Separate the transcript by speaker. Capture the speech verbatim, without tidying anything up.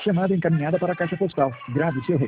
Speaker 1: Chamada encaminhada para a caixa postal. Grave seu